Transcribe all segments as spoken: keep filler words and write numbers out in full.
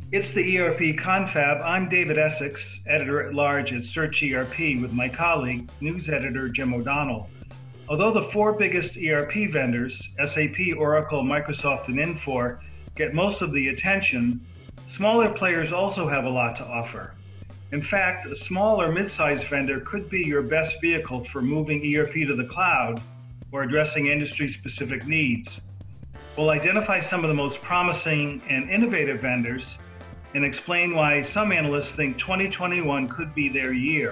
It's the E R P Confab. I'm David Essex, editor-at-large at Search E R P, with my colleague, news editor Jim O'Donnell. Although the four biggest E R P vendors, S A P, Oracle, Microsoft, and Infor, get most of the attention, smaller players also have a lot to offer. In fact, a small or mid-sized vendor could be your best vehicle for moving E R P to the cloud or addressing industry-specific needs. We'll identify some of the most promising and innovative vendors and explain why some analysts think twenty twenty-one could be their year.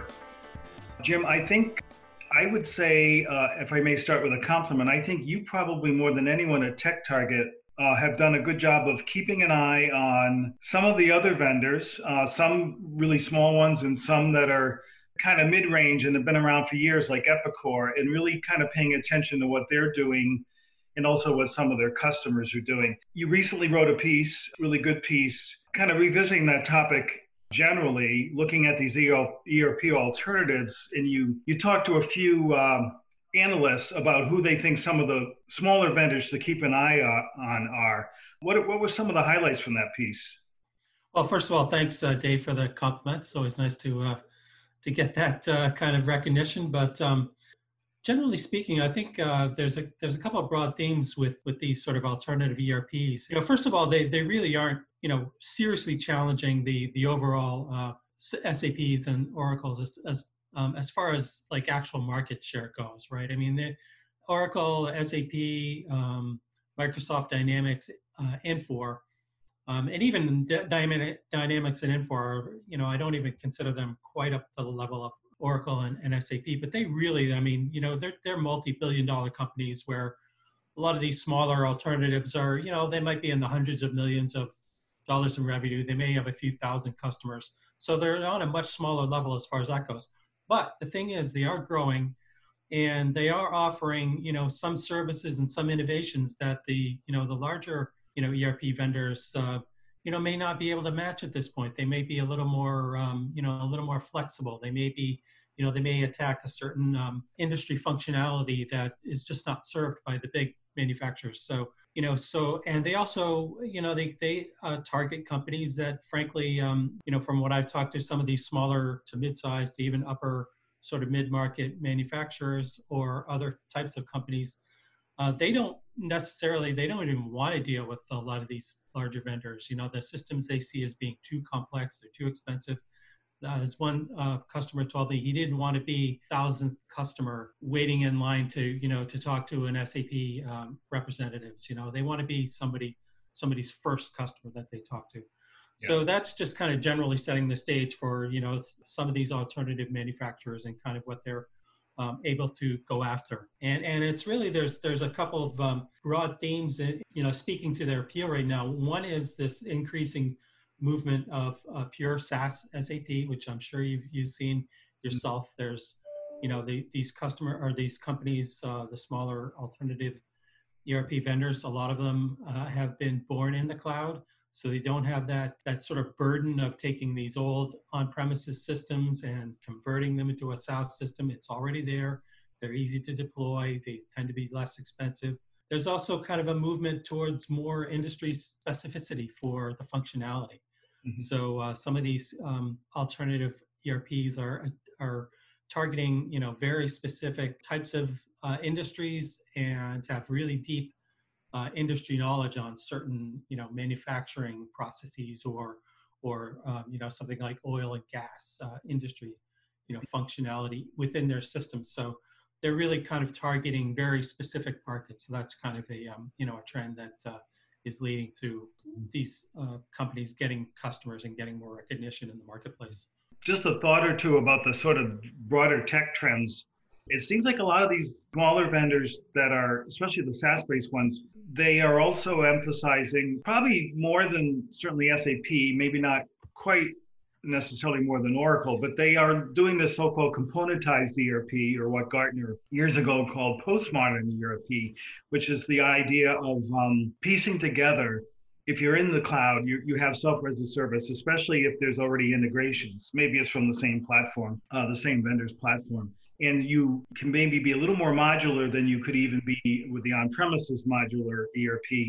Jim, I think I would say, uh, if I may start with a compliment, I think you probably more than anyone at TechTarget uh, have done a good job of keeping an eye on some of the other vendors, uh, some really small ones and some that are kind of mid-range and have been around for years, like Epicor, and really kind of paying attention to what they're doing and also what some of their customers are doing. You recently wrote a piece, really good piece, kind of revisiting that topic generally, looking at these E R P alternatives, and you you talked to a few um, analysts about who they think some of the smaller vendors to keep an eye on are. What, what were some of the highlights from that piece? Well, first of all, thanks, uh, Dave, for the compliment. It's always nice to uh, to get that uh, kind of recognition. But um, generally speaking, I think uh, there's a there's a couple of broad themes with with these sort of alternative E R Ps. You know, first of all, they they really aren't you know seriously challenging the the overall uh, S A Ps and Oracles as as um, as far as like actual market share goes, right? I mean, the Oracle, S A P, um, Microsoft Dynamics, uh, Infor. Um, and even D- Dynamics and Infor, you know, I don't even consider them quite up to the level of Oracle and, and S A P, but they really, I mean, you know, they're they're multi-billion dollar companies where a lot of these smaller alternatives are, you know, they might be in the hundreds of millions of dollars in revenue. They may have a few thousand customers. So they're on a much smaller level as far as that goes. But the thing is, they are growing and they are offering, you know, some services and some innovations that the, you know, the larger you know, E R P vendors, uh, you know, may not be able to match at this point. They may be a little more, um, you know, a little more flexible. They may be, you know, they may attack a certain um, industry functionality that is just not served by the big manufacturers. So, you know, so, and they also, you know, they, they uh, target companies that frankly, um, you know, from what I've talked to some of these smaller to mid-sized to even upper sort of mid-market manufacturers or other types of companies, Uh, they don't necessarily, they don't even want to deal with a lot of these larger vendors. You know, the systems they see as being too complex, they're too expensive. Uh, as one uh, customer told me, he didn't want to be thousandth customer waiting in line to, you know, to talk to an S A P um, representatives. You know, they want to be somebody, somebody's first customer that they talk to. Yeah. So that's just kind of generally setting the stage for, you know, some of these alternative manufacturers and kind of what they're Um, able to go after. And and it's really, there's there's a couple of um, broad themes, that, you know, speaking to their appeal right now. One is this increasing movement of uh, pure SaaS S A P, which I'm sure you've, you've seen yourself. There's, you know, the, these customer or these companies, uh, the smaller alternative E R P vendors, a lot of them uh, have been born in the cloud. So they don't have that, that sort of burden of taking these old on-premises systems and converting them into a SaaS system. It's already there. They're easy to deploy. They tend to be less expensive. There's also kind of a movement towards more industry specificity for the functionality. Mm-hmm. So uh, some of these um, alternative E R Ps are, are targeting, you know, very specific types of uh, industries and have really deep Uh, industry knowledge on certain, you know, manufacturing processes or, or um, you know, something like oil and gas uh, industry, you know, functionality within their systems. So they're really kind of targeting very specific markets. So that's kind of a, um, you know, a trend that uh, is leading to these uh, companies getting customers and getting more recognition in the marketplace. Just a thought or two about the sort of broader tech trends. It seems like a lot of these smaller vendors that are, especially the SaaS-based ones, they are also emphasizing probably more than certainly S A P, maybe not quite necessarily more than Oracle, but they are doing this so-called componentized E R P, or what Gartner years ago called postmodern E R P, which is the idea of um, piecing together. If you're in the cloud, you, you have software as a service, especially if there's already integrations. Maybe it's from the same platform, uh, the same vendor's platform. And you can maybe be a little more modular than you could even be with the on-premises modular E R P.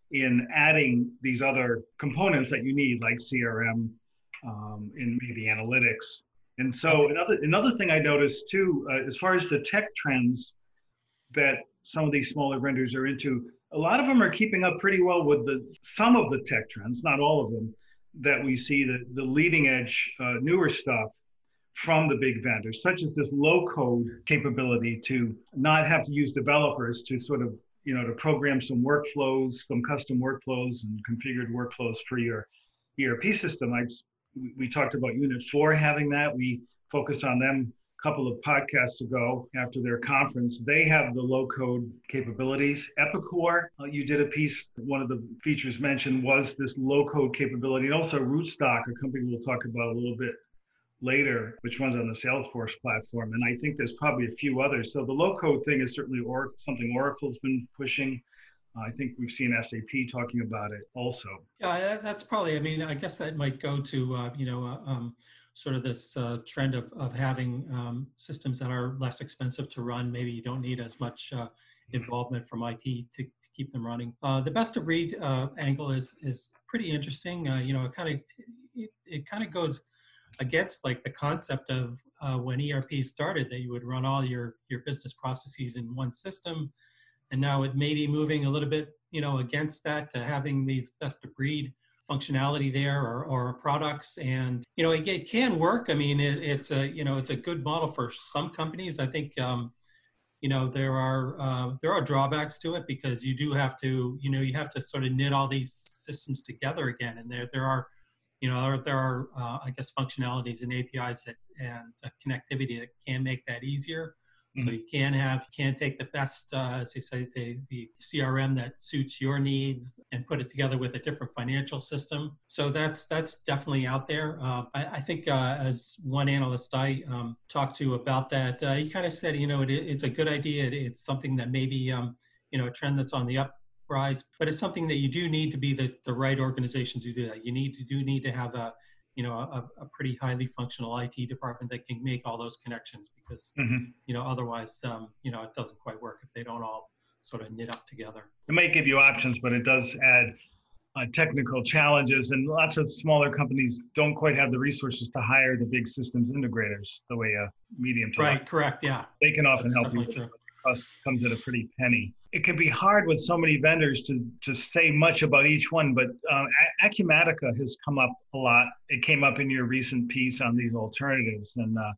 in adding these other components that you need, like C R M um, and maybe analytics. And so another another thing I noticed too, uh, as far as the tech trends that some of these smaller vendors are into, a lot of them are keeping up pretty well with the some of the tech trends, not all of them, that we see, the, the leading edge, uh, newer stuff from the big vendors, such as this low code capability to not have to use developers to sort of, you know, to program some workflows, some custom workflows and configured workflows for your E R P system. I, we talked about Unit four having that. We focused on them a couple of podcasts ago after their conference. They have the low code capabilities. Epicor, uh, you did a piece, one of the features mentioned was this low code capability, and also Rootstock, a company we'll talk about a little bit later, which runs on the Salesforce platform. And I think there's probably a few others. So the low code thing is certainly or- something Oracle's been pushing. Uh, I think we've seen S A P talking about it also. Yeah, that's probably, I mean, I guess that might go to, uh, you know, uh, um, sort of this uh, trend of, of having um, systems that are less expensive to run. Maybe you don't need as much uh, involvement from I T to, to keep them running. Uh, the best of breed uh, angle is is pretty interesting. Uh, you know, it kind of it, it kind of goes against like the concept of uh, when E R P started, that you would run all your your business processes in one system, and now it may be moving a little bit, you know, against that to having these best of breed functionality there, or, or products. And you know, it, it can work. I mean, it, it's a you know it's a good model for some companies. I think um, you know there are uh, there are drawbacks to it, because you do have to you know you have to sort of knit all these systems together again, and there there are you know, there, there are, uh, I guess, functionalities and A P Is that, and uh, connectivity that can make that easier. Mm-hmm. So you can have, you can take the best, uh, as they say, the, the C R M that suits your needs and put it together with a different financial system. So that's that's definitely out there. Uh, I, I think uh, as one analyst I um, talked to about that, uh, he kind of said, you know, it, it's a good idea. It, it's something that maybe, um, you know, a trend that's on the up. Rise, but it's something that you do need to be the, the right organization to do that. You need to do need to have a, you know, a, a pretty highly functional I T department that can make all those connections, because, mm-hmm. you know, otherwise, um, you know, it doesn't quite work if they don't all sort of knit up together. It might give you options, but it does add uh, technical challenges, and lots of smaller companies don't quite have the resources to hire the big systems integrators the way a medium to right, large. Correct, yeah. They can often That's help you. True. Cost comes at a pretty penny. It can be hard with so many vendors to to say much about each one, but uh, Acumatica has come up a lot. It came up in your recent piece on these alternatives, and uh,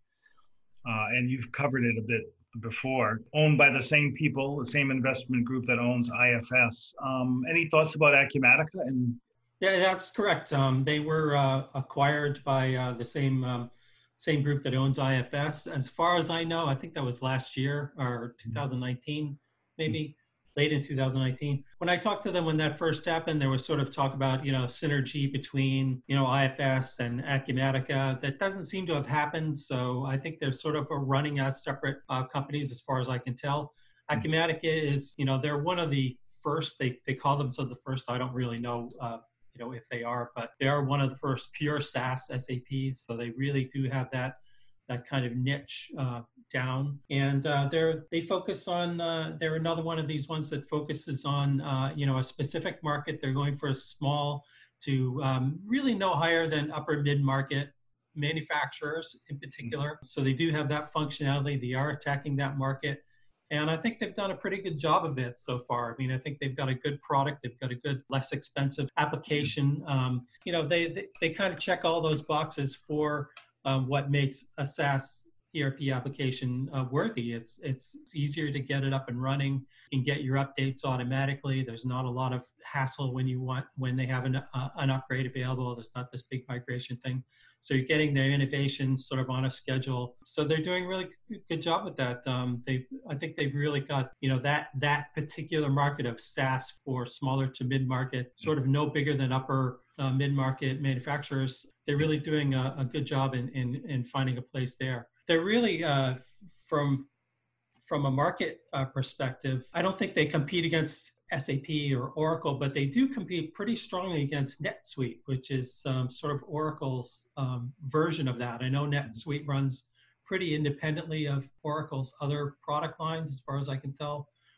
uh, and you've covered it a bit before. Owned by the same people, the same investment group that owns I F S. Um, any thoughts about Acumatica? And yeah, that's correct. Um, they were uh, acquired by uh, the same. Um, Same group that owns I F S. As far as I know, I think that was last year or two thousand nineteen, maybe late in two thousand nineteen. When I talked to them when that first happened, there was sort of talk about, you know, synergy between, you know, I F S and Acumatica. That doesn't seem to have happened. So I think they're sort of running as separate uh, companies as far as I can tell. Acumatica is, you know, they're one of the first, they, they call themselves the first, I don't really know uh, you know, if they are, but they are one of the first pure SaaS S A Ps. So they really do have that that kind of niche uh, down. And uh, they're they focus on, uh, they're another one of these ones that focuses on, uh, you know, a specific market. They're going for a small to um, really no higher than upper mid-market manufacturers in particular. So they do have that functionality. They are attacking that market. And I think they've done a pretty good job of it so far. I mean, I think they've got a good product. They've got a good, less expensive application. Um, you know, they, they they kind of check all those boxes for um, what makes a SaaS E R P application uh, worthy. It's, it's it's easier to get it up and running. You can get your updates automatically. There's not a lot of hassle when you want when they have an uh, an upgrade available. There's not this big migration thing. So you're getting their innovation sort of on a schedule. So they're doing a really good job with that. Um, they, I think they've really got, you know, that that particular market of SaaS for smaller to mid-market, sort of no bigger than upper uh, mid-market manufacturers. They're really doing a, a good job in, in in finding a place there. They're really uh, from from a market uh, perspective. I don't think they compete against S A P or Oracle, but they do compete pretty strongly against NetSuite, which is um, sort of Oracle's um, version of that. I know NetSuite runs pretty independently of Oracle's other product lines, as far as I can tell.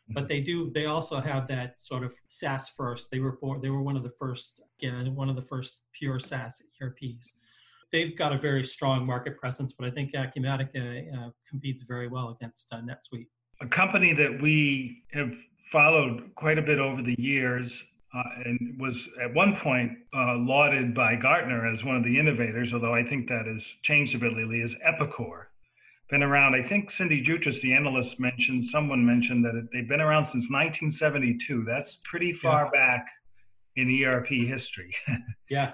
but they do, they also have that sort of SaaS first. They were born, they were one of the first, yeah, one of the first pure SaaS E R Ps. They've got a very strong market presence, but I think Acumatica uh, competes very well against uh, NetSuite. A company that we have followed quite a bit over the years uh, and was at one point uh, lauded by Gartner as one of the innovators, although I think that has changed a bit lately, is Epicor. Been around, I think Cindy Jutras, the analyst, mentioned, someone mentioned that they've been around since nineteen seventy-two. That's pretty far yeah. back in E R P history. Yeah.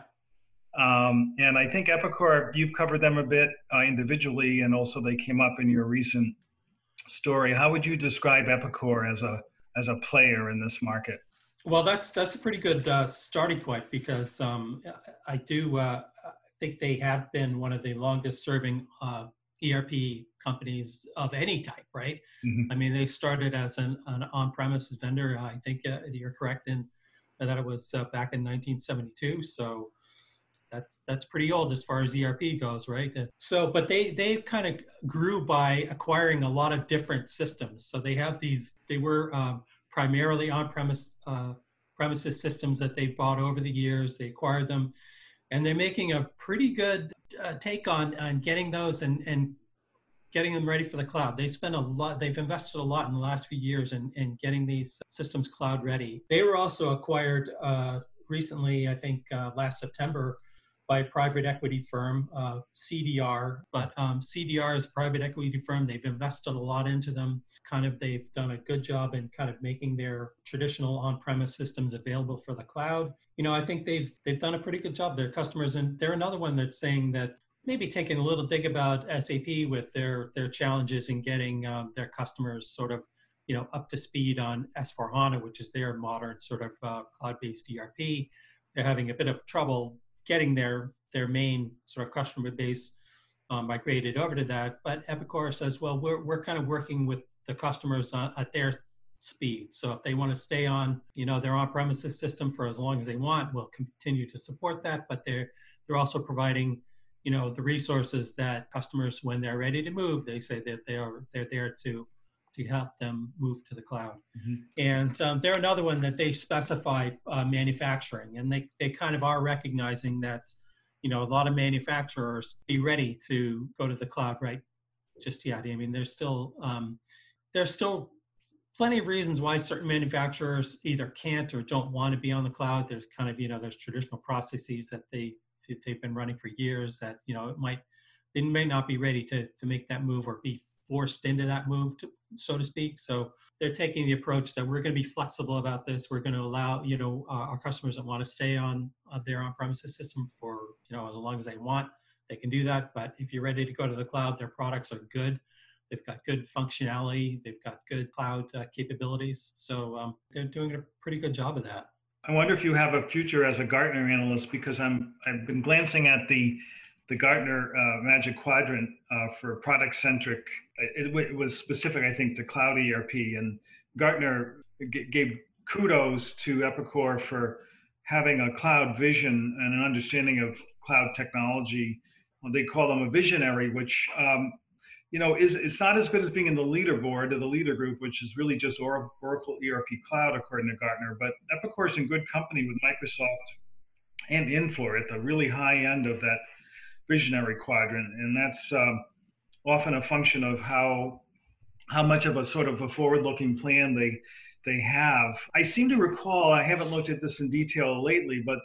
Um, and I think Epicor, you've covered them a bit uh, individually, and also they came up in your recent story. How would you describe Epicor as a as a player in this market? Well, that's that's a pretty good uh, starting point, because um, I do uh, think they have been one of the longest serving uh, E R P companies of any type, right? Mm-hmm. I mean, they started as an, an on-premises vendor. I think uh, you're correct in that it was uh, back in nineteen seventy-two. So that's that's pretty old as far as E R P goes, right? So, but they they kind of grew by acquiring a lot of different systems. So they have these. They were um, primarily on-premise uh, premises systems that they bought over the years. They acquired them, and they're making a pretty good uh, take on on getting those and and getting them ready for the cloud. They spent a lot. They've invested a lot in the last few years in in getting these systems cloud ready. They were also acquired uh, recently, I think uh, last September, by a private equity firm, uh, C D R. But um, C D R is a private equity firm. They've invested a lot into them. Kind of, they've done a good job in kind of making their traditional on-premise systems available for the cloud. You know, I think they've they've done a pretty good job. Their customers, and they're another one that's saying that maybe taking a little dig about S A P with their their challenges in getting um, their customers sort of, you know, up to speed on S four HANA, which is their modern sort of uh, cloud-based E R P. They're having a bit of trouble getting their their main sort of customer base um, migrated over to that. But Epicor says, well, we're we're kind of working with the customers uh, at their speed. So if they want to stay on, you know, their on-premises system for as long as they want, we'll continue to support that. But they're they're also providing, you know, the resources that customers, when they're ready to move, they say that they are they're there to to help them move to the cloud. Mm-hmm. And um, they're another one that they specify uh, manufacturing, and they, they kind of are recognizing that, you know, a lot of manufacturers be ready to go to the cloud, right? Just yet. I mean, there's still, um, there's still plenty of reasons why certain manufacturers either can't or don't want to be on the cloud. There's kind of, you know, there's traditional processes that they, they've been running for years that, you know, it might, they may not be ready to, to make that move or be forced into that move, to, so to speak. So they're taking the approach that we're going to be flexible about this. We're going to allow, you know, uh, our customers that want to stay on uh, their on-premises system for, you know, as long as they want, they can do that. But if you're ready to go to the cloud, their products are good. They've got good functionality. They've got good cloud uh, capabilities. So um, they're doing a pretty good job of that. I wonder if you have a future as a Gartner analyst, because I'm, I've been glancing at the the Gartner uh, Magic Quadrant uh, for product-centric. It, it was specific, I think, to cloud E R P, and Gartner g- gave kudos to Epicor for having a cloud vision and an understanding of cloud technology. Well, they call them a visionary, which um, you know is it's not as good as being in the leaderboard or the leader group, which is really just Oracle E R P Cloud, according to Gartner. But Epicor is in good company with Microsoft and Infor at the really high end of that visionary quadrant, and that's um, often a function of how how much of a sort of a forward-looking plan they they have. I seem to recall, I haven't looked at this in detail lately, but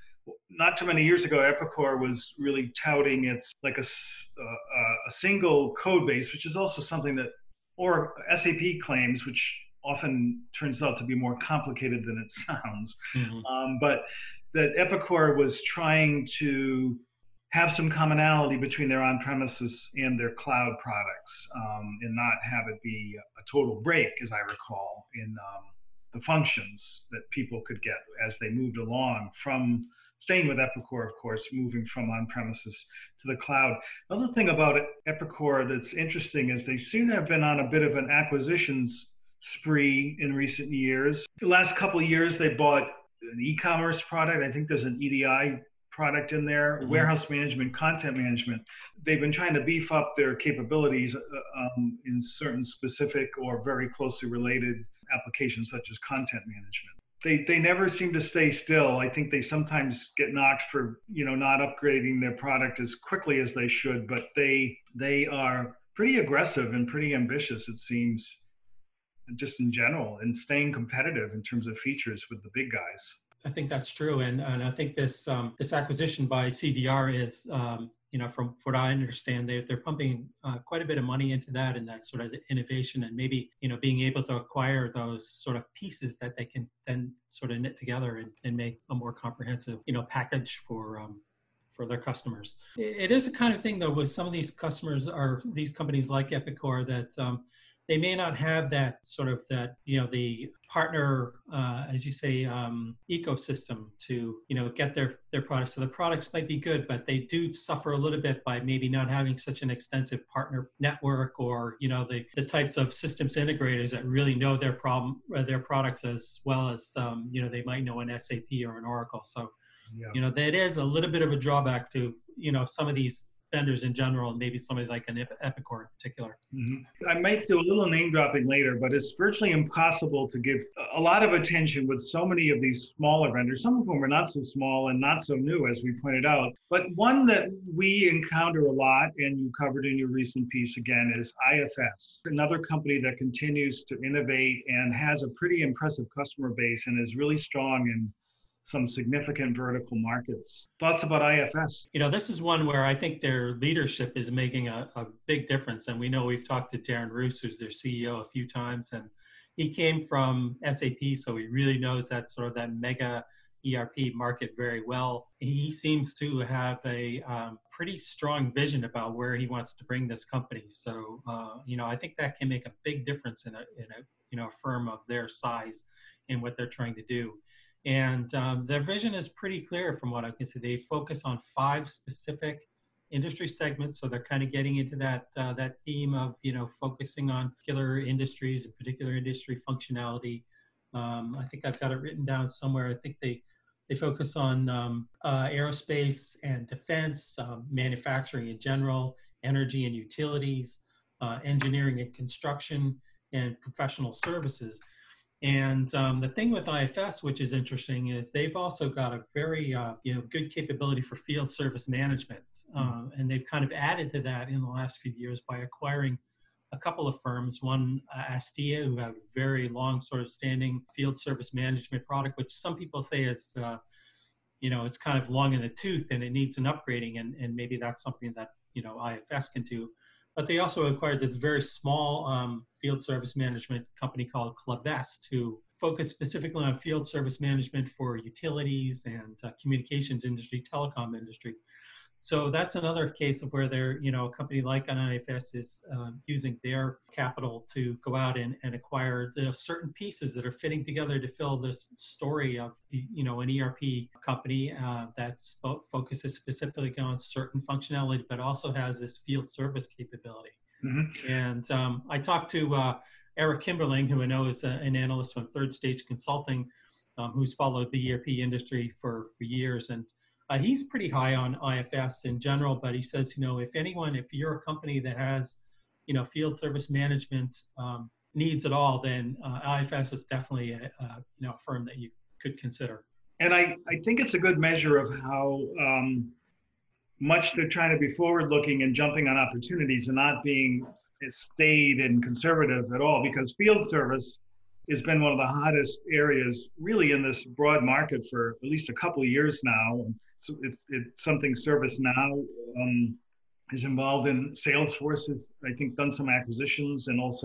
not too many years ago, Epicor was really touting its like a uh, a single code base, which is also something that or S A P claims, which often turns out to be more complicated than it sounds. Mm-hmm. Um, but that Epicor was trying to have some commonality between their on-premises and their cloud products, um, and not have it be a total break, as I recall, in um, the functions that people could get as they moved along from staying with Epicor, of course, moving from on-premises to the cloud. Another thing about Epicor that's interesting is they seem to have been on a bit of an acquisitions spree in recent years. The last couple of years, they bought an e-commerce product. I think there's an E D I product in there, mm-hmm. warehouse management, content management. They've been trying to beef up their capabilities uh, um, in certain specific or very closely related applications such as content management. They, they never seem to stay still. I think they sometimes get knocked for, you know, not upgrading their product as quickly as they should, but they they are pretty aggressive and pretty ambitious, it seems, just in general, and staying competitive in terms of features with the big guys. I think that's true, and and I think this um, this acquisition by C D R is, um, you know, from what I understand, they they're pumping uh, quite a bit of money into that and that sort of innovation, and maybe, you know, being able to acquire those sort of pieces that they can then sort of knit together and, and make a more comprehensive, you know, package for um, for their customers. It is a kind of thing though with some of these customers or these companies like Epicor that. Um, They may not have that sort of that, you know, the partner, uh, as you say, um, ecosystem to, you know, get their, their products. So the products might be good, but they do suffer a little bit by maybe not having such an extensive partner network or, you know, the, the types of systems integrators that really know their problem, or their products as well as, um, you know, they might know an S A P or an Oracle. So, yeah. you know, that is a little bit of a drawback to, you know, some of these vendors in general, and maybe somebody like an Epicor in particular. Mm-hmm. I might do a little name dropping later, but it's virtually impossible to give a lot of attention with so many of these smaller vendors, some of whom are not so small and not so new, as we pointed out. But one that we encounter a lot, and you covered in your recent piece again, is I F S, another company that continues to innovate and has a pretty impressive customer base and is really strong in some significant vertical markets. Thoughts about I F S? You know, this is one where I think their leadership is making a, a big difference. And we know we've talked to Darren Roos, who's their C E O, a few times, and he came from S A P, so he really knows that sort of that mega E R P market very well. He seems to have a um, pretty strong vision about where he wants to bring this company. So, uh, you know, I think that can make a big difference in a, in a, you know, a firm of their size in what they're trying to do. And um, their vision is pretty clear from what I can see. They focus on five specific industry segments. So they're kind of getting into that uh, that theme of, you know, focusing on particular industries and particular industry functionality. Um, I think I've got it written down somewhere. I think they, they focus on um, uh, aerospace and defense, um, manufacturing in general, energy and utilities, uh, engineering and construction, and professional services. And um, the thing with I F S, which is interesting, is they've also got a very uh, you know good capability for field service management, um, and they've kind of added to that in the last few years by acquiring a couple of firms. One, uh, Astia, who have a very long sort of standing field service management product, which some people say is uh, you know it's kind of long in the tooth and it needs an upgrading, and and maybe that's something that you know I F S can do. But they also acquired this very small um, field service management company called Clavest, who focus specifically on field service management for utilities and uh, communications industry, telecom industry. So that's another case of where they're, you know, a company like an I F S is uh, using their capital to go out and, and acquire the certain pieces that are fitting together to fill this story of, you know, an E R P company uh, that sp- focuses specifically on certain functionality, but also has this field service capability. Mm-hmm. And um, I talked to uh, Eric Kimberling, who I know is a, an analyst from Third Stage Consulting, um, who's followed the E R P industry for, for years. And Uh, he's pretty high on I F S in general, but he says, you know, if anyone, if you're a company that has, you know, field service management um, needs at all, then uh, I F S is definitely a, a, you know, a firm that you could consider. And I, I think it's a good measure of how um, much they're trying to be forward-looking and jumping on opportunities and not being staid and conservative at all, because field service has been one of the hottest areas really in this broad market for at least a couple of years now. So it, it's something ServiceNow um, is involved in. Salesforce has, I think, done some acquisitions and also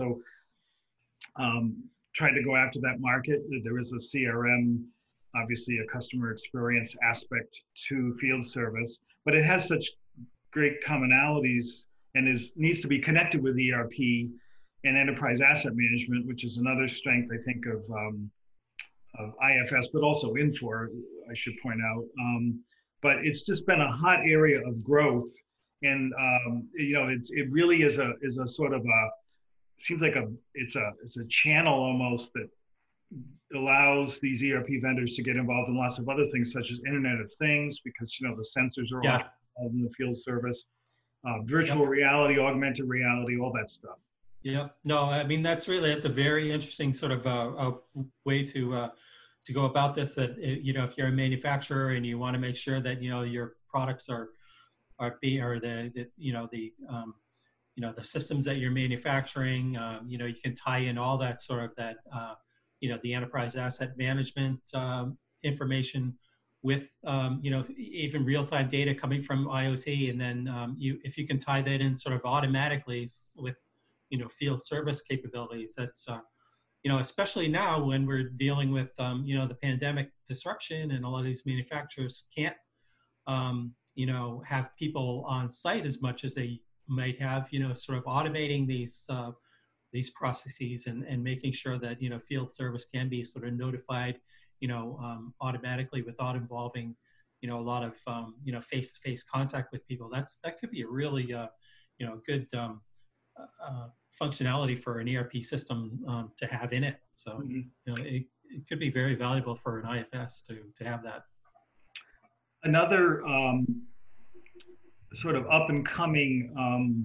um, tried to go after that market. There is a C R M, obviously a customer experience aspect to field service, but it has such great commonalities and is needs to be connected with E R P and enterprise asset management, which is another strength, I think, of, um, of I F S, but also Infor, I should point out. Um, but it's just been a hot area of growth. And, um, you know, it's, it really is a, is a sort of a, seems like a, it's a, it's a channel almost that allows these E R P vendors to get involved in lots of other things, such as Internet of Things, because, you know, the sensors are yeah. all involved in the field service, uh, virtual yep. reality, augmented reality, all that stuff. Yeah, no, I mean that's really that's a very interesting sort of uh, uh, way to uh, to go about this. That uh, you know, if you're a manufacturer and you want to make sure that you know your products are are be or the, the you know the um, you know the systems that you're manufacturing, um, you know, you can tie in all that sort of that uh, you know the enterprise asset management um, information with um, you know even real-time data coming from IoT, and then um, you if you can tie that in sort of automatically with you know field service capabilities. That's uh, you know especially now when we're dealing with um, you know the pandemic disruption, and a lot of these manufacturers can't um, you know have people on site as much as they might have. You know, sort of automating these uh, these processes, and, and making sure that you know field service can be sort of notified you know um, automatically without involving you know a lot of um, you know face-to-face contact with people. That's that could be a really uh, you know good um, uh, functionality for an E R P system um, to have in it. So Mhm. you know it, it could be very valuable for an I F S to to have that. Another um, sort of up and coming um,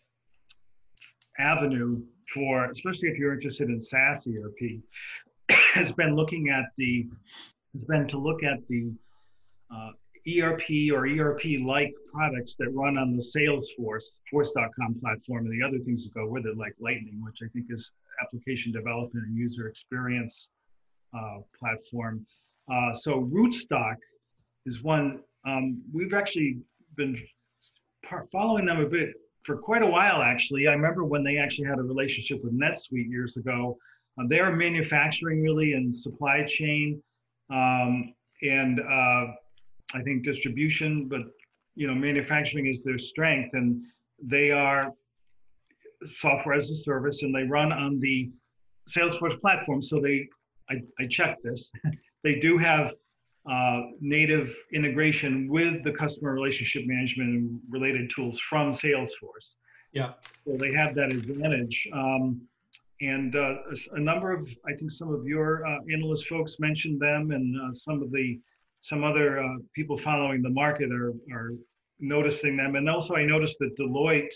avenue for, especially if you're interested in SaaS E R P, has been looking at the, has been to look at the uh, E R P or E R P-like products that run on the Salesforce, force dot com platform, and the other things that go with it, like Lightning, which I think is application development and user experience uh, platform. Uh, so Rootstock is one, um, we've actually been following them a bit for quite a while, actually. I remember when they actually had a relationship with NetSuite years ago. Uh, they're manufacturing really and supply chain, um, and uh, I think distribution, but you know, manufacturing is their strength, and they are software as a service, and they run on the Salesforce platform. So they, I, I checked this. They do have uh, native integration with the customer relationship management and related tools from Salesforce. Yeah. So they have that advantage. Um, and uh, a number of, I think some of your uh, analyst folks mentioned them, and uh, some of the, some other uh, people following the market are, are noticing them. And also I noticed that Deloitte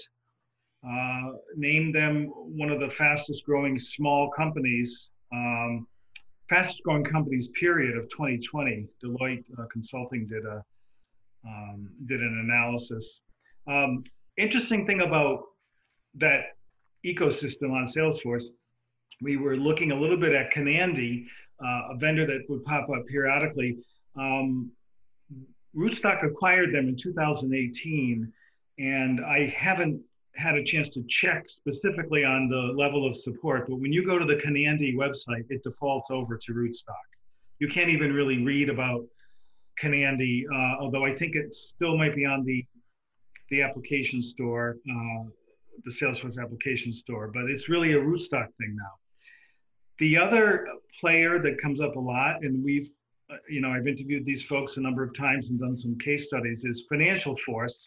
uh, named them one of the fastest growing small companies, um, fastest growing companies, period, of twenty twenty. Deloitte uh, Consulting did a um, did an analysis. Um, interesting thing about that ecosystem on Salesforce, we were looking a little bit at Canandy, uh, a vendor that would pop up periodically. Um, Rootstock acquired them in two thousand eighteen, and I haven't had a chance to check specifically on the level of support, but when you go to the Canandy website, it defaults over to Rootstock. You can't even really read about Canandy, uh, although I think it still might be on the, the application store, uh, the Salesforce application store, but it's really a Rootstock thing now. The other player that comes up a lot, and we've, uh, you know, I've interviewed these folks a number of times and done some case studies, is Financial Force.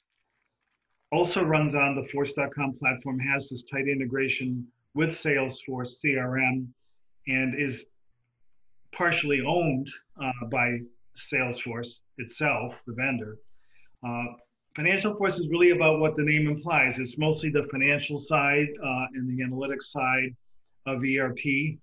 Also runs on the force dot com platform, has this tight integration with Salesforce C R M, and is partially owned uh, by Salesforce itself, the vendor. Uh, Financial Force is really about what the name implies. It's mostly the financial side uh, and the analytics side of E R P.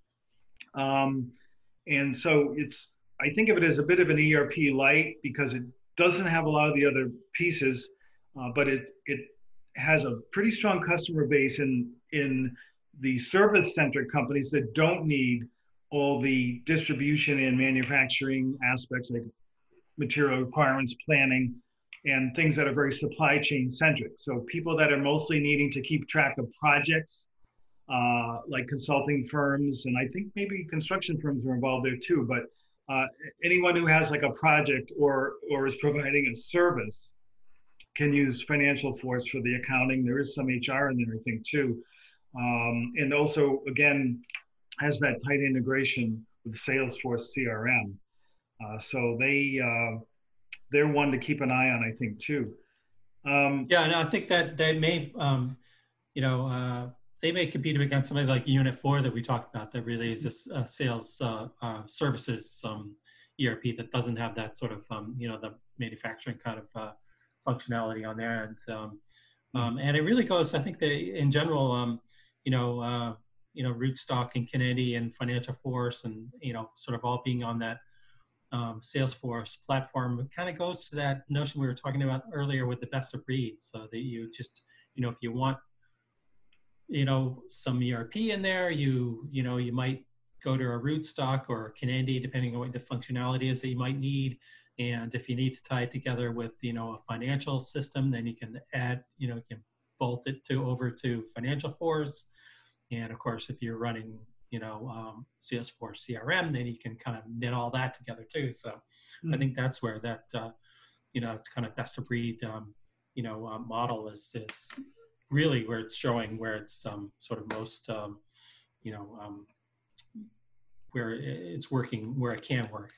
Um, and so it's, I think of it as a bit of an E R P light because it doesn't have a lot of the other pieces, uh, but it, it has a pretty strong customer base in, in the service-centric companies that don't need all the distribution and manufacturing aspects like material requirements planning and things that are very supply chain centric. So people that are mostly needing to keep track of projects, uh, like consulting firms, and I think maybe construction firms are involved there too, but uh, anyone who has like a project or, or is providing a service can use Financial Force for the accounting. There is some H R in there, I think, too. Um, and also, again, has that tight integration with Salesforce C R M. Uh, so they, uh, they're one to keep an eye on, I think, too. Um, Yeah, and I think that they may, um, you know, uh, they may compete against somebody like Unit four that we talked about that really is this uh, sales uh, uh, services um, E R P that doesn't have that sort of, um, you know, the manufacturing kind of uh, functionality on there. And, um, um, and it really goes, I think they, in general, um, you know, uh, you know, Rootstock and Kennedy and Financial Force and, you know, sort of all being on that um, Salesforce platform. It kind of goes to that notion we were talking about earlier with the best of breed. So that you just, you know, if you want, you know, some E R P in there, you, you know, you might go to a Rootstock or a Kennedy, depending on what the functionality is that you might need. And if you need to tie it together with, you know, a financial system, then you can add, you know, you can bolt it to over to Financial Force. And of course, if you're running, you know, um, Salesforce C R M, then you can kind of knit all that together too. So mm-hmm. I think that's where that, uh, you know, it's kind of best of breed, um, you know, uh, model is, is really where it's showing where it's um, sort of most, um, you know, um, where it's working, where it can work.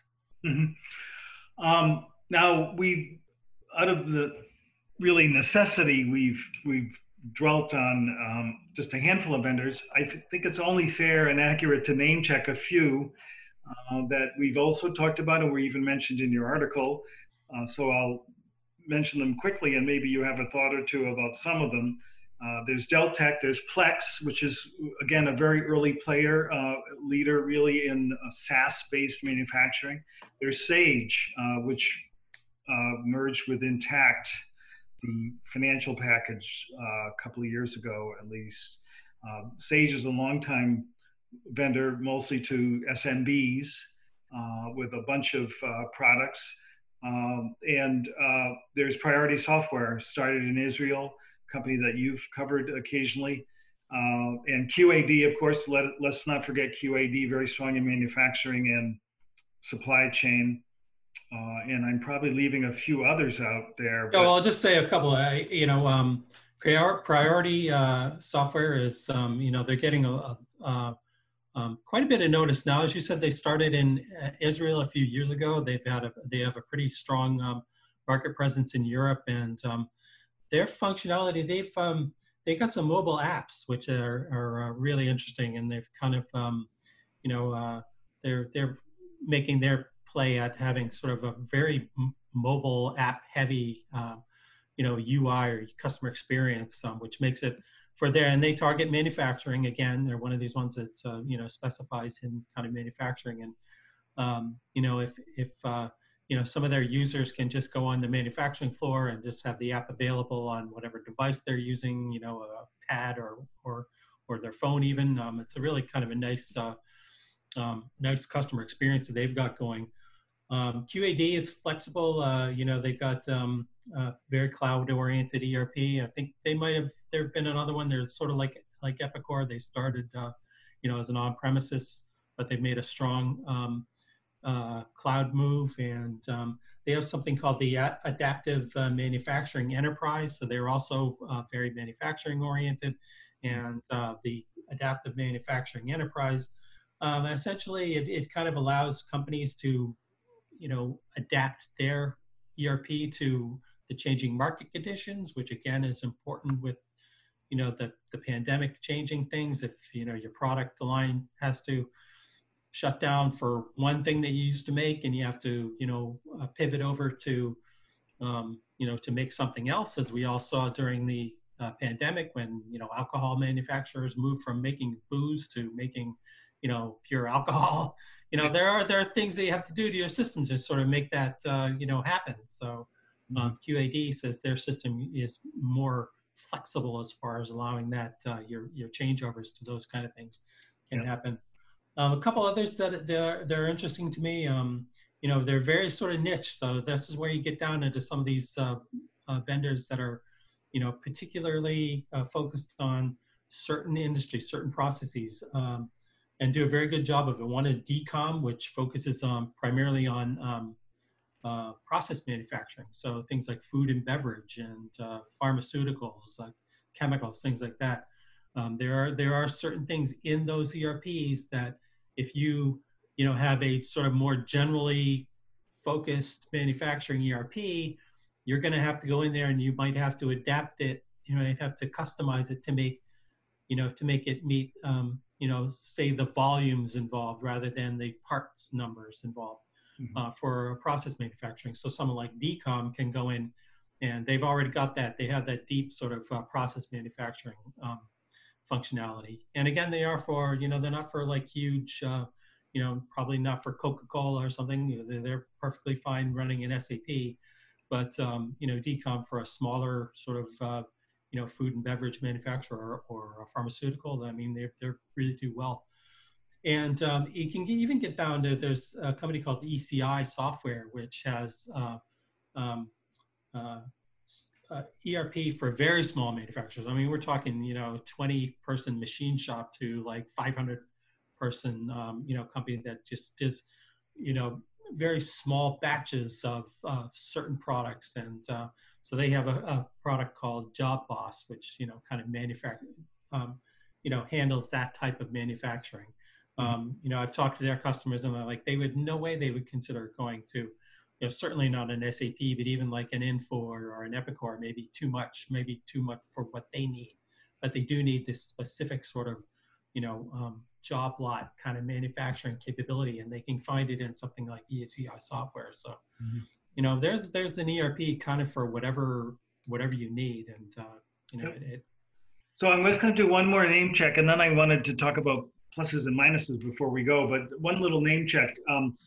Mm-hmm. Um, now we, out of the really necessity, we've we've dwelt on um, just a handful of vendors. I th- think it's only fair and accurate to name check a few uh, that we've also talked about and were even mentioned in your article. Uh, so I'll mention them quickly, and maybe you have a thought or two about some of them. Uh, there's Deltek, there's Plex, which is, again, a very early player, uh, leader really in uh, SaaS-based manufacturing. There's Sage, uh, which uh, merged with Intact, the financial package, uh, a couple of years ago at least. Uh, Sage is a longtime vendor, mostly to S M Bs, uh, with a bunch of uh, products. Um, and uh, there's Priority Software, started in Israel, a company that you've covered occasionally. Uh, and Q A D, of course, let, let's not forget Q A D, very strong in manufacturing and supply chain. Uh, and I'm probably leaving a few others out there. But... So I'll just say a couple. Uh, you know, um, prior, Priority uh, Software is, um, you know, they're getting a, a, a um, quite a bit of notice now. As you said, they started in uh, Israel a few years ago. They've had a, they have a pretty strong um, market presence in Europe, and um, their functionality, they've um, they got some mobile apps which are are uh, really interesting, and they've kind of um, you know uh, they're they're making their play at having sort of a very mobile app heavy um, you know U I or customer experience, um, which makes it for there, and they target manufacturing. Again, they're one of these ones that uh, you know specifies in kind of manufacturing, and um, you know if if uh, you know some of their users can just go on the manufacturing floor and just have the app available on whatever device they're using, you know, a pad or or or their phone even. Um, it's a really kind of a nice uh, um, nice customer experience that they've got going. Um, Q A D is flexible. Uh, you know, they've got um, uh, very cloud-oriented E R P. I think they might have. There've been another one. They're sort of like like Epicor. They started, uh, you know, as an on-premises, but they've made a strong um, uh, cloud move. And um, they have something called the Adaptive uh, Manufacturing Enterprise. So they're also uh, very manufacturing-oriented. And uh, the Adaptive Manufacturing Enterprise, um, essentially, it, it kind of allows companies to you know, adapt their E R P to the changing market conditions, which again is important with, you know, the, the pandemic changing things. If, you know, your product line has to shut down for one thing that you used to make and you have to, you know, uh, pivot over to, um, you know, to make something else, as we all saw during the uh, pandemic when, you know, alcohol manufacturers moved from making booze to making, you know, pure alcohol. You know, there are there are things that you have to do to your system to sort of make that uh, you know happen. So um, Q A D says their system is more flexible as far as allowing that uh, your your changeovers to those kind of things can yeah. happen. Um, a couple others that they're they're interesting to me. Um, you know, they're very sort of niche. So this is where you get down into some of these uh, uh, vendors that are, you know, particularly uh, focused on certain industries, certain processes. Um, and do a very good job of it. One is D COM, which focuses on primarily on um, uh, process manufacturing. So things like food and beverage and uh, pharmaceuticals, uh, chemicals, things like that. Um, there are there are certain things in those E R Ps that if you you know have a sort of more generally focused manufacturing E R P, you're going to have to go in there and you might have to adapt it. You know, you have to customize it to make you know to make it meet. Um, you know, say the volumes involved rather than the parts numbers involved mm-hmm. uh, for process manufacturing. So someone like D COM can go in and they've already got that. They have that deep sort of uh, process manufacturing um, functionality. And again, they are for, you know, they're not for like huge, uh, you know, probably not for Coca-Cola or something. They're, they're perfectly fine running in S A P, but, um, you know, D COM for a smaller sort of, uh, you know, food and beverage manufacturer or a pharmaceutical, I mean, they they really do well. And um, you can even get down to, there's a company called E C I Software, which has uh, um, uh, uh, E R P for very small manufacturers. I mean, we're talking, you know, twenty person machine shop to like five hundred person, um, you know, company that just does, you know, very small batches of uh, certain products. And uh, so they have a, a product called Job Boss, which, you know, kind of manufacture, um, you know, handles that type of manufacturing. Um, you know, I've talked to their customers and they're like, they would, no way they would consider going to, you know, certainly not an S A P, but even like an Infor or an Epicor, maybe too much, maybe too much for what they need. But they do need this specific sort of, you know, um, job lot kind of manufacturing capability, and they can find it in something like E C I Software. So, mm-hmm. you know, there's there's an E R P kind of for whatever whatever you need, and uh, you know, yep. it, it. So I'm just going to do one more name check, and then I wanted to talk about pluses and minuses before we go. But one little name check. Um,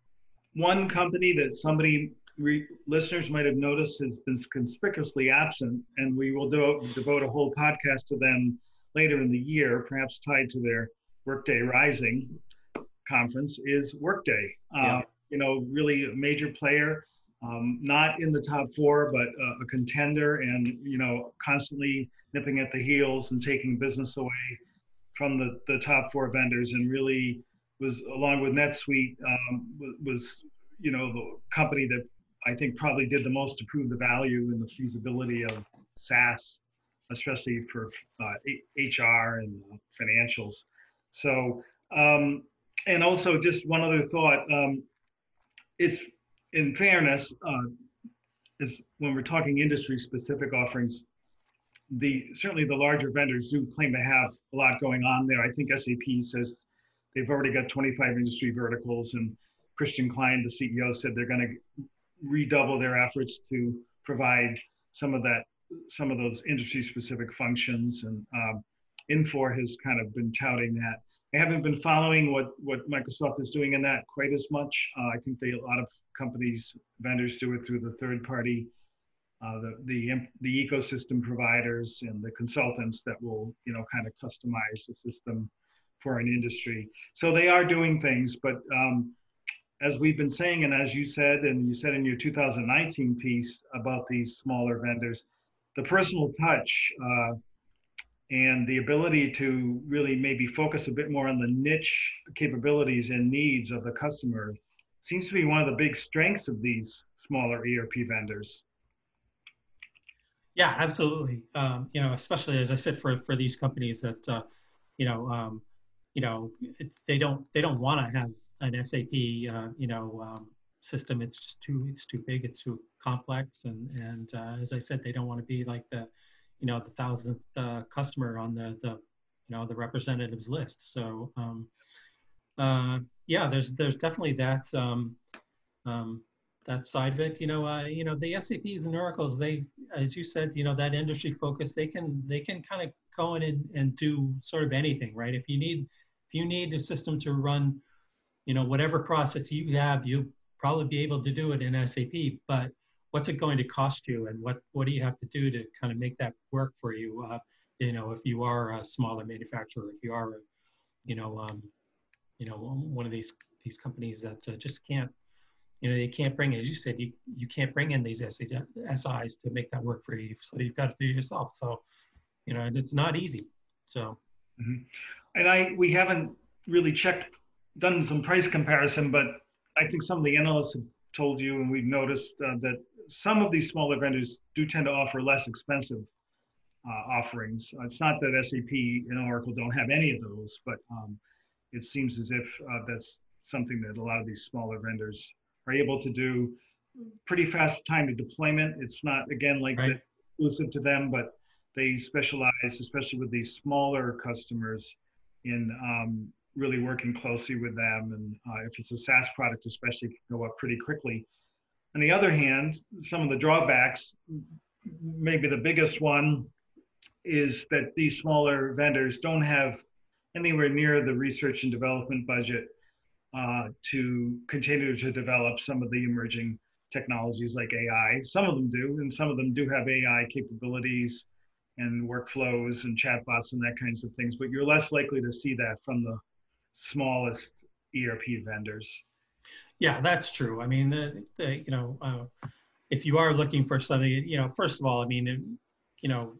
one company that somebody re- listeners might have noticed has been conspicuously absent, and we will do, devote a whole podcast to them later in the year, perhaps tied to their Workday Rising conference, is Workday. Yeah. Uh, you know, really a major player, um, not in the top four, but uh, a contender, and you know, constantly nipping at the heels and taking business away from the, the top four vendors, and really was, along with NetSuite, um, was, was, you know, the company that I think probably did the most to prove the value and the feasibility of SaaS, especially for uh, H R and uh, financials. So, um, and also just one other thought, um, it's, in fairness, uh, is when we're talking industry specific offerings, the certainly the larger vendors do claim to have a lot going on there. I think S A P says they've already got twenty-five industry verticals, and Christian Klein, the C E O, said they're going to redouble their efforts to provide some of that, some of those industry specific functions. And um, Infor has kind of been touting that. I haven't been following what, what Microsoft is doing in that quite as much. Uh, I think they, a lot of companies, vendors do it through the third party, uh, the, the, the ecosystem providers and the consultants that will, you know, kind of customize the system for an industry. So they are doing things, but um, as we've been saying, and as you said, and you said in your two thousand nineteen piece about these smaller vendors, the personal touch uh, and the ability to really maybe focus a bit more on the niche capabilities and needs of the customer seems to be one of the big strengths of these smaller E R P vendors. Yeah, absolutely. Um, you know, especially as I said, for for these companies that, uh, you know, um, you know, it, they don't they don't want to have an S A P, uh, you know, um, system. It's just too it's too big. It's too complex, and and uh, as I said, they don't want to be like the, you know, the thousandth uh, customer on the the, you know, the representatives list. So um, uh, yeah, there's there's definitely that. Um, um, that side of it, you know, uh, you know, the S A Ps and Oracles, they, as you said, you know, that industry focus, they can, they can kind of go in and, and do sort of anything, right? If you need, if you need a system to run, you know, whatever process you have, you'll probably be able to do it in S A P, but what's it going to cost you? And what, what do you have to do to kind of make that work for you? Uh, you know, if you are a smaller manufacturer, if you are, a, you know, um, you know, one of these, these companies that uh, just can't, you know, you can't bring, as you said, you, you can't bring in these S Is to make that work for you. So you've got to do it yourself. So, you know, and it's not easy. So. Mm-hmm. And I, we haven't really checked, done some price comparison, but I think some of the analysts have told you, and we've noticed uh, that some of these smaller vendors do tend to offer less expensive uh, offerings. It's not that S A P and Oracle don't have any of those, but um, it seems as if uh, that's something that a lot of these smaller vendors are able to do pretty fast time to deployment. It's not, again, like right. exclusive to them, but they specialize, especially with these smaller customers, in um, really working closely with them. And uh, if it's a SaaS product, especially, it can go up pretty quickly. On the other hand, some of the drawbacks, maybe the biggest one is that these smaller vendors don't have anywhere near the research and development budget uh, to continue to develop some of the emerging technologies like A I. Some of them do, and some of them do have A I capabilities and workflows and chatbots and that kinds of things, but you're less likely to see that from the smallest E R P vendors. Yeah, that's true. I mean, the, the you know, uh, if you are looking for something, you know, first of all, I mean, it, you know,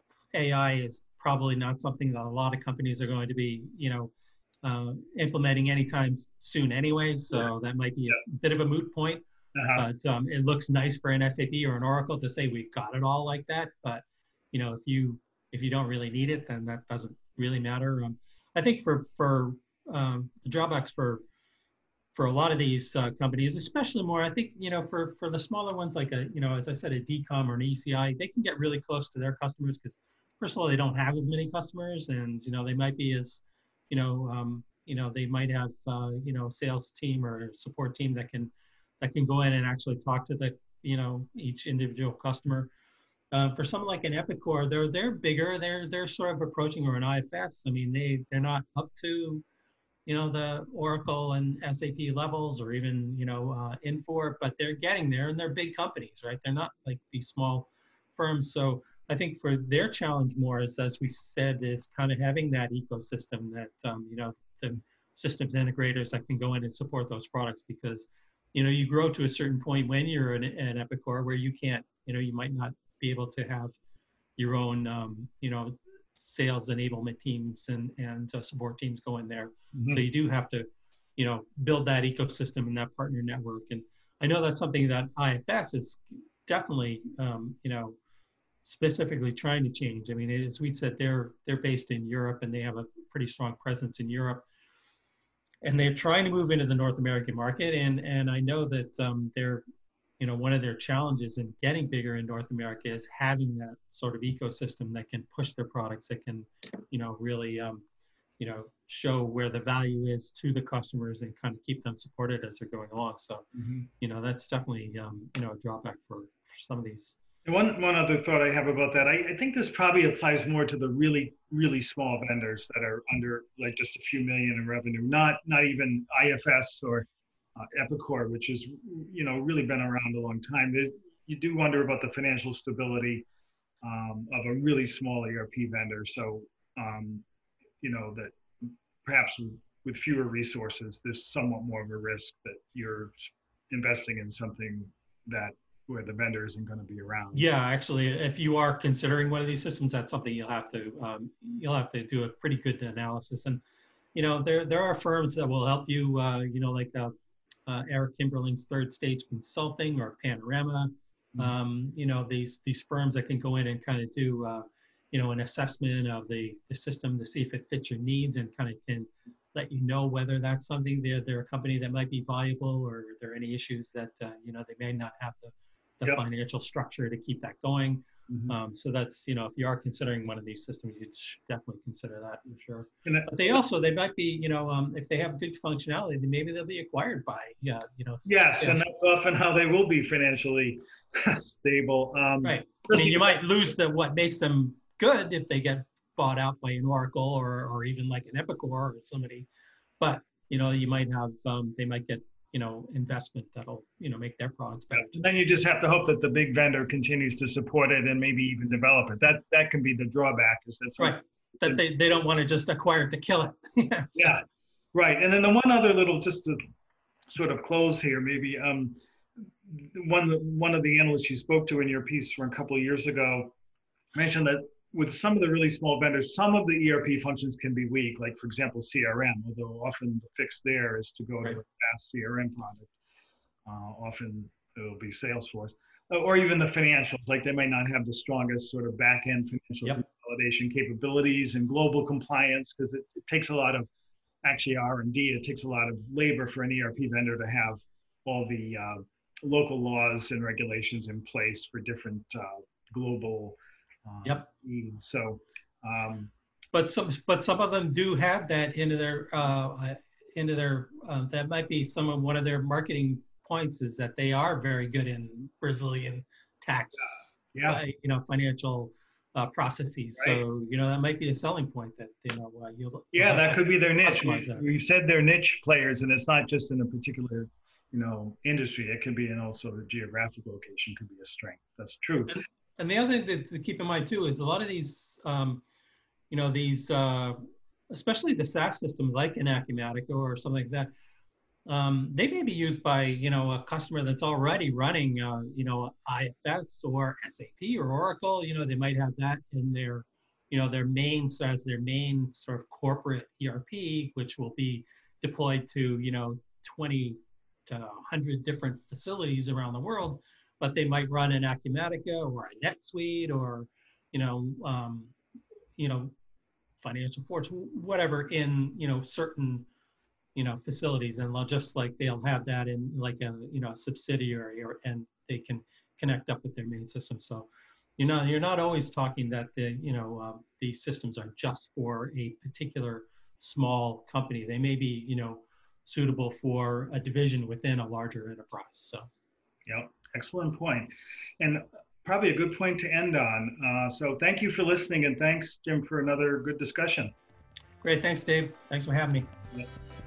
A I is probably not something that a lot of companies are going to be, you know, uh, implementing anytime soon anyway. So yeah. that might be a bit of a moot point. Uh-huh. But um, it looks nice for an S A P or an Oracle to say we've got it all like that. But you know, if you if you don't really need it, then that doesn't really matter. Um, I think for for um, the drawbacks for for a lot of these uh, companies, especially more, I think, you know, for, for the smaller ones, like a, you know, as I said, a D COM or an E C I, they can get really close to their customers because first of all, they don't have as many customers and, you know, they might be as, you know, um, you know, they might have, uh, you know, sales team or support team that can, that can go in and actually talk to the, you know, each individual customer. Uh, for someone like an Epicor, they're, they're bigger, they're, they're sort of approaching, or an I F S. I mean, they, they're not up to, you know, the Oracle and S A P levels or even, you know, uh, Infor, but they're getting there and they're big companies, right? They're not like these small firms. So I think for their challenge more is, as we said, is kind of having that ecosystem that, um, you know, the systems integrators that can go in and support those products because, you know, you grow to a certain point when you're an, an Epicor where you can't, you know, you might not be able to have your own, um, you know, sales enablement teams and, and uh, support teams go in there. Mm-hmm. So you do have to, you know, build that ecosystem and that partner network. And I know that's something that I F S is definitely, um, you know, specifically trying to change. I mean, as we said, they're, they're based in Europe and they have a pretty strong presence in Europe. And they're trying to move into the North American market. And, and I know that um, they're, you know, one of their challenges in getting bigger in North America is having that sort of ecosystem that can push their products, that can, you know, really, um, you know, show where the value is to the customers and kind of keep them supported as they're going along. So, mm-hmm. you know, that's definitely, um, you know, a drawback for, for some of these. And one, one other thought I have about that, I, I think this probably applies more to the really, really small vendors that are under like just a few million in revenue, not, not even I F S or Uh, Epicor, which has, you know, really been around a long time. It, you do wonder about the financial stability um, of a really small E R P vendor. So, um, you know, that perhaps with, with fewer resources, there's somewhat more of a risk that you're investing in something that where the vendor isn't going to be around. Yeah, actually, if you are considering one of these systems, that's something you'll have to um, you'll have to do a pretty good analysis. And you know, there there are firms that will help you. Uh, you know, like. Uh, Uh, Eric Kimberling's Third Stage Consulting or Panorama, mm-hmm. um, you know, these these firms that can go in and kind of do, uh, you know, an assessment of the, the system to see if it fits your needs and kind of can let you know whether that's something they're, they're a company that might be viable or are there any issues that, uh, you know, they may not have the, the yep. financial structure to keep that going. Mm-hmm. Um, so that's, you know, if you are considering one of these systems, you should definitely consider that for sure. That, but they also, they might be, you know, um, if they have good functionality, then maybe they'll be acquired by, yeah, you know. Yes, sales. And that's often how they will be financially stable. Um, right. I mean, you might lose the what makes them good if they get bought out by an Oracle or, or even like an Epicor or somebody. But, you know, you might have, um, they might get, you know, investment that'll, you know, make their products better. And then you just have to hope that the big vendor continues to support it and maybe even develop it. That that can be the drawback. Is that's right. That they, they don't want to just acquire it to kill it. yeah, so. Yeah, right. And then the one other little, just to sort of close here, maybe um, one one of the analysts you spoke to in your piece from a couple of years ago mentioned that with some of the really small vendors, some of the E R P functions can be weak, like, for example, C R M, although often the fix there is to go right. to a fast C R M product. Uh, often it'll be Salesforce. Or even the financials, like they might not have the strongest sort of back-end financial yep. consolidation capabilities and global compliance, because it, it takes a lot of, actually R and D, it takes a lot of labor for an E R P vendor to have all the uh, local laws and regulations in place for different uh, global Uh, yep. So, um, but some, but some of them do have that into their, uh, into their. Uh, that might be some of one of their marketing points is that they are very good in Brazilian tax, yeah, yeah. Uh, you know, financial uh, processes. Right. So, you know, that might be a selling point that, you know, uh, you'll, Yeah, you'll that could be their niche. customize that. You said they're niche players, and it's not just in a particular, you know, industry. It could be in also the geographic location could be a strength. That's true. And, and the other thing to, to keep in mind too is a lot of these, um, you know, these, uh, especially the SaaS system like an Acumatica or something like that, um, they may be used by, you know, a customer that's already running, uh, you know, I F S or S A P or Oracle. You know, they might have that in their, you know, their main, so as their main sort of corporate E R P, which will be deployed to, you know, twenty to one hundred different facilities around the world. But they might run an Acumatica or a NetSuite or, you know, um, you know, Financial Forge, whatever, in, you know, certain, you know, facilities, and they'll just like they'll have that in like a, you know, subsidiary, or and they can connect up with their main system. So, you know, you're not always talking that the, you know, um, these systems are just for a particular small company. They may be, you know, suitable for a division within a larger enterprise. So, yeah, excellent point, and probably a good point to end on. Uh, so, thank you for listening, and thanks, Jim, for another good discussion. Great, thanks, Dave. Thanks for having me. Yeah.